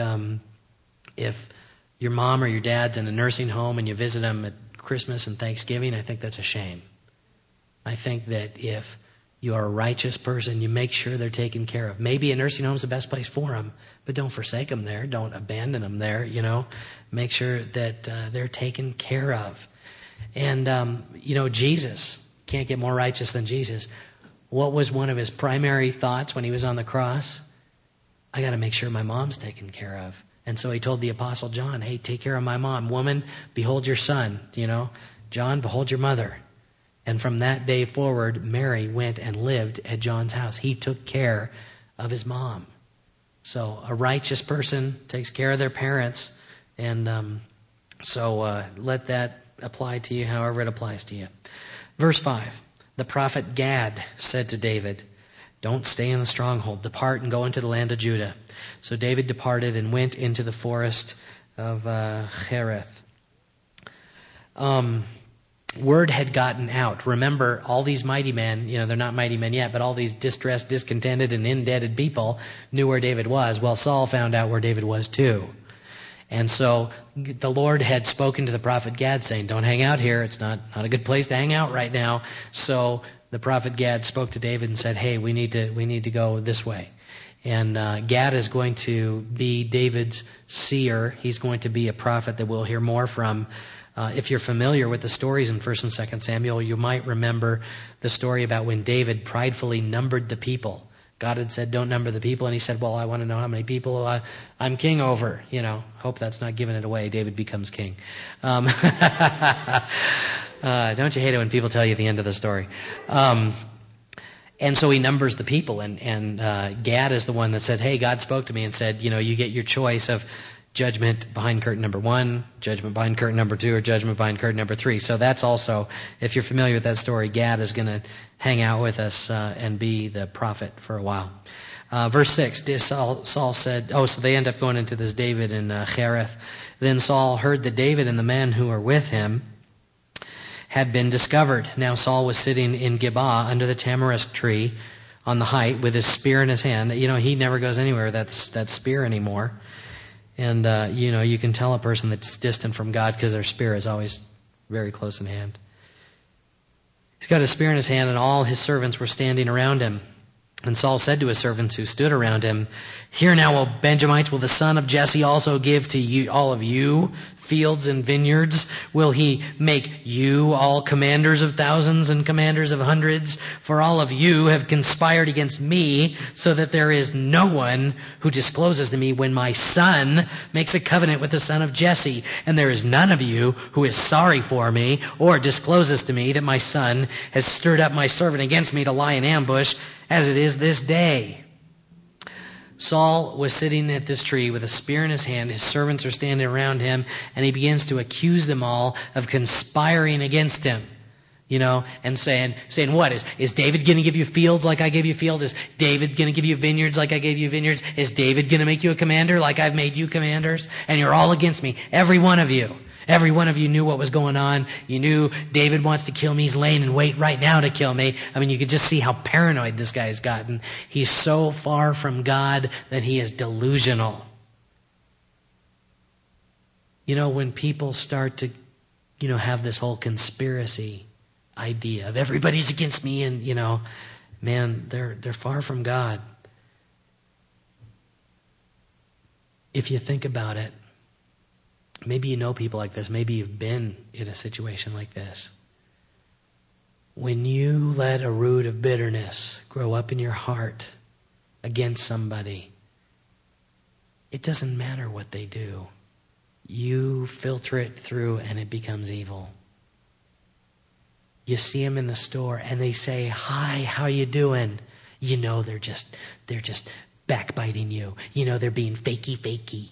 if your mom or your dad's in a nursing home and you visit them at Christmas and Thanksgiving, I think that's a shame. I think that if you're a righteous person, you make sure they're taken care of. Maybe a nursing home is the best place for them, but don't forsake them there. Don't abandon them there, Make sure that they're taken care of. And, Jesus, can't get more righteous than Jesus. What was one of his primary thoughts when he was on the cross? I got to make sure my mom's taken care of. And so he told the Apostle John, hey, take care of my mom. Woman, behold your son. John, behold your mother. And from that day forward, Mary went and lived at John's house. He took care of his mom. So a righteous person takes care of their parents. And so let that apply to you however it applies to you. Verse 5, the prophet Gad said to David, don't stay in the stronghold. Depart and go into the land of Judah. So David departed and went into the forest of Chereth. Word had gotten out. Remember, all these mighty men, they're not mighty men yet, but all these distressed, discontented, and indebted people knew where David was. Well, Saul found out where David was too. And so the Lord had spoken to the prophet Gad saying, don't hang out here. It's not a good place to hang out right now. So the prophet Gad spoke to David and said, hey, we need to go this way. And Gad is going to be David's seer. He's going to be a prophet that we'll hear more from. If you're familiar with the stories in 1 and 2 Samuel, you might remember the story about when David pridefully numbered the people. God had said, don't number the people. And he said, well, I want to know how many people I'm king over. Hope that's not giving it away. David becomes king. Don't you hate it when people tell you the end of the story? And so he numbers the people. And Gad is the one that said, hey, God spoke to me and said, you get your choice of judgment behind curtain number 1, judgment behind curtain number 2, or judgment behind curtain number 3. So that's also, if you're familiar with that story, Gad is going to hang out with us and be the prophet for a while. Verse 6, Saul said, so they end up going into this David and Cherith. Then Saul heard that David and the men who were with him had been discovered. Now Saul was sitting in Gibeah under the tamarisk tree on the height with his spear in his hand. He never goes anywhere with that spear anymore. And, you can tell a person that's distant from God because their spear is always very close in hand. He's got his spear in his hand, and all his servants were standing around him. And Saul said to his servants who stood around him, hear now, O Benjamites, will the son of Jesse also give to you, all of you, fields and vineyards? Will he make you all commanders of thousands and commanders of hundreds? For all of you have conspired against me, so that there is no one who discloses to me when my son makes a covenant with the son of Jesse. And there is none of you who is sorry for me, or discloses to me that my son has stirred up my servant against me to lie in ambush, as it is this day. Saul was sitting at this tree with a spear in his hand. His servants are standing around him, and he begins to accuse them all of conspiring against him. And saying what? Is David going to give you fields like I gave you fields? Is David going to give you vineyards like I gave you vineyards? Is David going to make you a commander like I've made you commanders? And you're all against me. Every one of you. Every one of you knew what was going on. You knew David wants to kill me. He's laying in wait right now to kill me. You could just see how paranoid this guy's gotten. He's so far from God that he is delusional. When people start to, have this whole conspiracy idea of everybody's against me and, man, they're far from God. If you think about it, maybe you know people like this. Maybe you've been in a situation like this. When you let a root of bitterness grow up in your heart against somebody, it doesn't matter what they do. You filter it through and it becomes evil. You see them in the store and they say, hi, how you doing? They're just backbiting you. They're being fakey.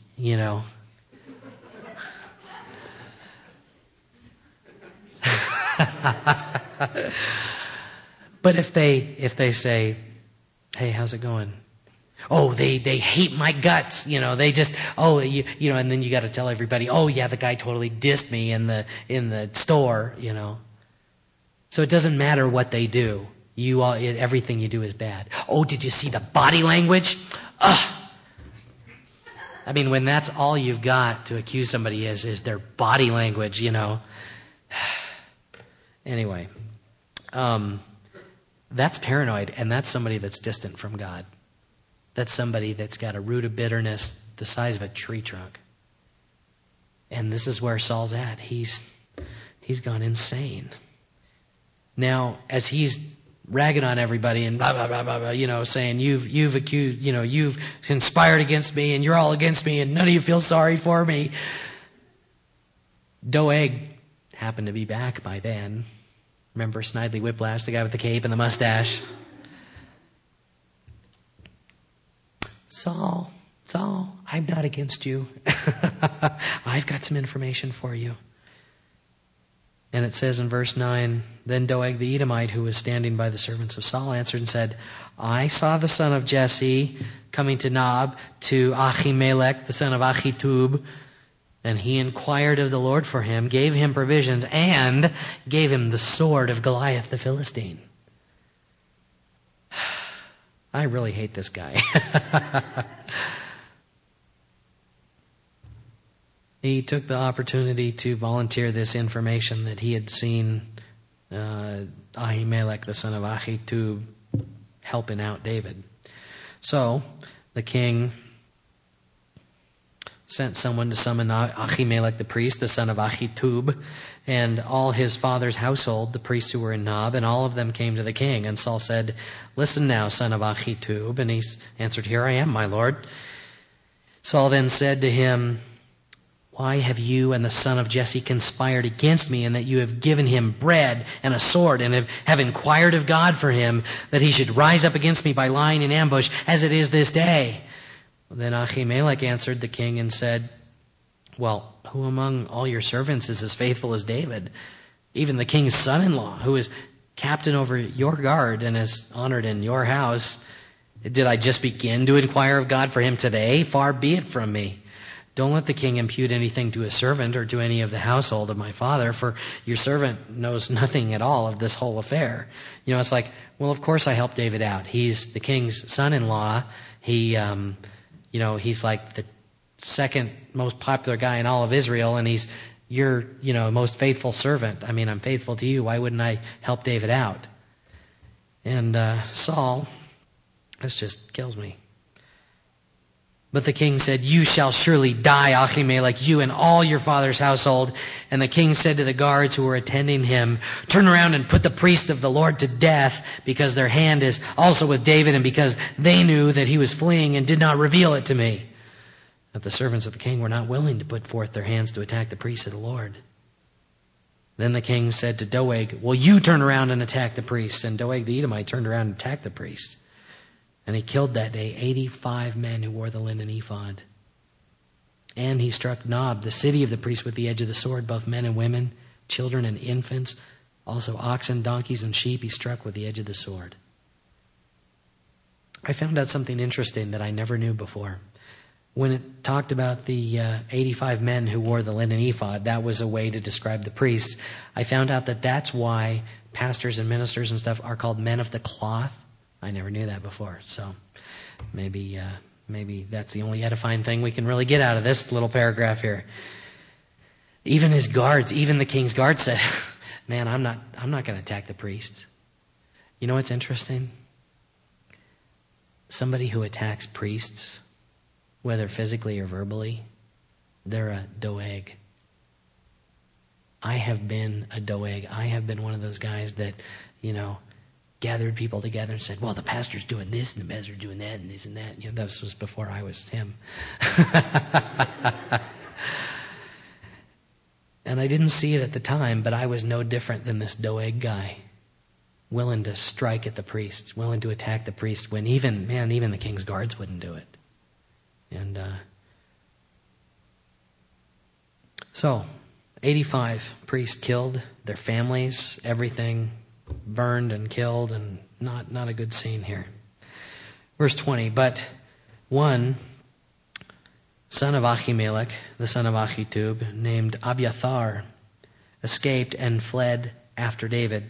But if they say, hey, how's it going? Oh, they hate my guts. They just, and then you got to tell everybody, oh yeah, the guy totally dissed me in the store, So it doesn't matter what they do. Everything you do is bad. Oh, did you see the body language? When that's all you've got to accuse somebody is their body language, Anyway, that's paranoid, and that's somebody that's distant from God. That's somebody that's got a root of bitterness the size of a tree trunk. And this is where Saul's at. He's gone insane. Now, as he's ragging on everybody and blah, blah, blah, blah, blah, saying, you've accused, you've conspired against me, and you're all against me, and none of you feel sorry for me. Doeg happened to be back by then. Remember Snidely Whiplash, the guy with the cape and the mustache? Saul, I'm not against you. I've got some information for you. And it says in verse 9, then Doeg the Edomite, who was standing by the servants of Saul, answered and said, I saw the son of Jesse coming to Nob, to Ahimelech, the son of Ahitub, and he inquired of the Lord for him, gave him provisions, and gave him the sword of Goliath the Philistine. I really hate this guy. He took the opportunity to volunteer this information that he had seen Ahimelech, the son of Ahitub, helping out David. So the king sent someone to summon Ahimelech the priest, the son of Ahitub, and all his father's household, the priests who were in Nob, and all of them came to the king. And Saul said, "Listen now, son of Ahitub." And he answered, "Here I am, my lord." Saul then said to him, "Why have you and the son of Jesse conspired against me, in that you have given him bread and a sword, and have inquired of God for him, that he should rise up against me by lying in ambush, as it is this day?" Then Ahimelech answered the king and said, "Well, who among all your servants is as faithful as David? Even the king's son-in-law, who is captain over your guard and is honored in your house. Did I just begin to inquire of God for him today? Far be it from me. Don't let the king impute anything to his servant or to any of the household of my father, for your servant knows nothing at all of this whole affair." It's like, well, of course I helped David out. He's the king's son-in-law. He's like the second most popular guy in all of Israel, and he's your, most faithful servant. I mean, I'm faithful to you. Why wouldn't I help David out? And Saul, this just kills me. But the king said, "You shall surely die, Ahimelech, you and all your father's household." And the king said to the guards who were attending him, "Turn around and put the priests of the Lord to death, because their hand is also with David, and because they knew that he was fleeing and did not reveal it to me." But the servants of the king were not willing to put forth their hands to attack the priests of the Lord. Then the king said to Doeg, "Will you turn around and attack the priests?" And Doeg the Edomite turned around and attacked the priests. And he killed that day 85 men who wore the linen ephod. And he struck Nob, the city of the priests, with the edge of the sword, both men and women, children and infants, also oxen, donkeys, and sheep he struck with the edge of the sword. I found out something interesting that I never knew before. When it talked about the 85 men who wore the linen ephod, that was a way to describe the priests. I found out that that's why pastors and ministers and stuff are called men of the cloth. I never knew that before, so maybe that's the only edifying thing we can really get out of this little paragraph here. Even his guards, even the king's guards said, "Man, I'm not going to attack the priest." You know what's interesting? Somebody who attacks priests, whether physically or verbally, they're a Doeg. I have been a Doeg. I have been one of those guys that, gathered people together and said, "Well, the pastor's doing this and the pastor's doing that and this and that." This was before I was him. And I didn't see it at the time, but I was no different than this Doeg guy, willing to strike at the priests, willing to attack the priest when even the king's guards wouldn't do it. And so 85 priests killed, their families, everything burned and killed, and not a good scene here. Verse 20, but one son of Ahimelech, the son of Ahitub, named Abiathar, escaped and fled after David.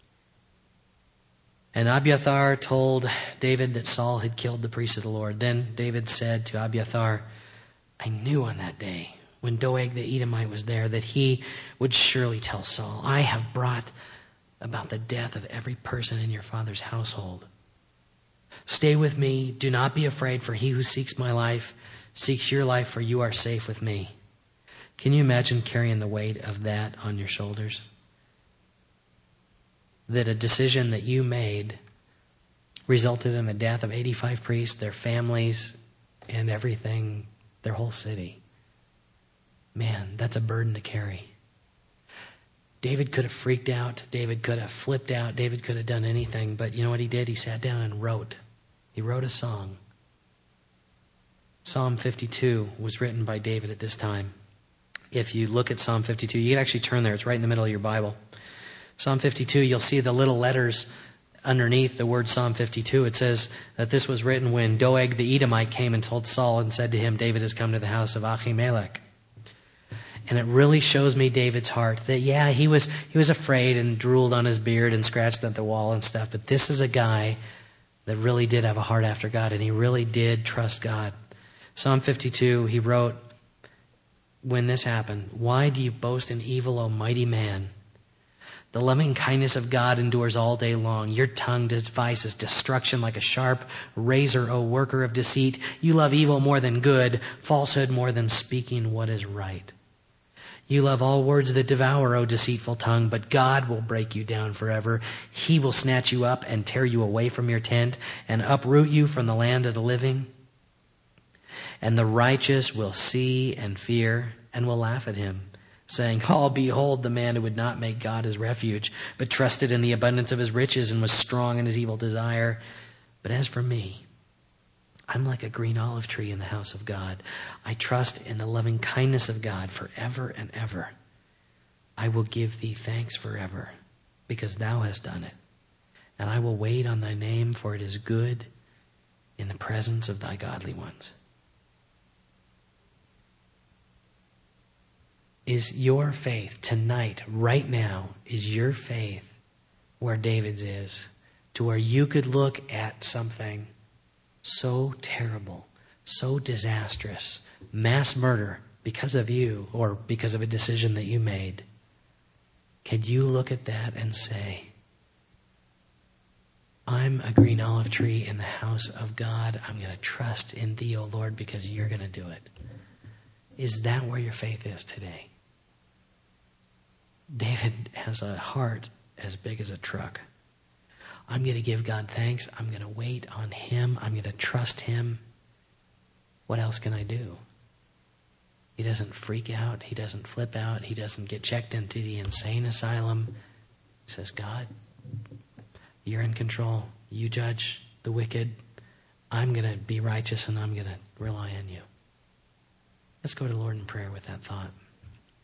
And Abiathar told David that Saul had killed the priests of the Lord. Then David said to Abiathar, "I knew on that day, when Doeg the Edomite was there, that he would surely tell Saul, 'I have brought about the death of every person in your father's household. Stay with me, do not be afraid, for he who seeks my life seeks your life, for you are safe with me.'" Can you imagine carrying the weight of that on your shoulders? That a decision that you made resulted in the death of 85 priests, their families, and everything, their whole city. Man, that's a burden to carry. David could have freaked out. David could have flipped out. David could have done anything. But you know what he did? He sat down and wrote. He wrote a song. Psalm 52 was written by David at this time. If you look at Psalm 52, you can actually turn there. It's right in the middle of your Bible. Psalm 52, you'll see the little letters underneath the word Psalm 52. It says that this was written when Doeg the Edomite came and told Saul and said to him, "David has come to the house of Ahimelech." And it really shows me David's heart that, yeah, he was afraid and drooled on his beard and scratched at the wall and stuff. But this is a guy that really did have a heart after God, and he really did trust God. Psalm 52, he wrote, when this happened, "Why do you boast in evil, O mighty man? The loving kindness of God endures all day long. Your tongue devises destruction like a sharp razor, O worker of deceit. You love evil more than good, falsehood more than speaking what is right. You love all words that devour, O deceitful tongue, but God will break you down forever. He will snatch you up and tear you away from your tent and uproot you from the land of the living. And the righteous will see and fear and will laugh at him, saying, Oh, behold, the man who would not make God his refuge, but trusted in the abundance of his riches and was strong in his evil desire. But as for me, I'm like a green olive tree in the house of God. I trust in the loving kindness of God forever and ever. I will give thee thanks forever, because thou hast done it. And I will wait on thy name, for it is good in the presence of thy godly ones. Is your faith tonight, right now, is your faith where David's is, to where you could look at something so terrible, so disastrous, mass murder because of you or because of a decision that you made? Could you look at that and say, I'm a green olive tree in the house of God. I'm going to trust in thee, O Lord, because you're going to do it. Is that where your faith is today? David has a heart as big as a truck. I'm going to give God thanks. I'm going to wait on him. I'm going to trust him. What else can I do? He doesn't freak out. He doesn't flip out. He doesn't get checked into the insane asylum. He says, God, you're in control. You judge the wicked. I'm going to be righteous and I'm going to rely on you. Let's go to the Lord in prayer with that thought.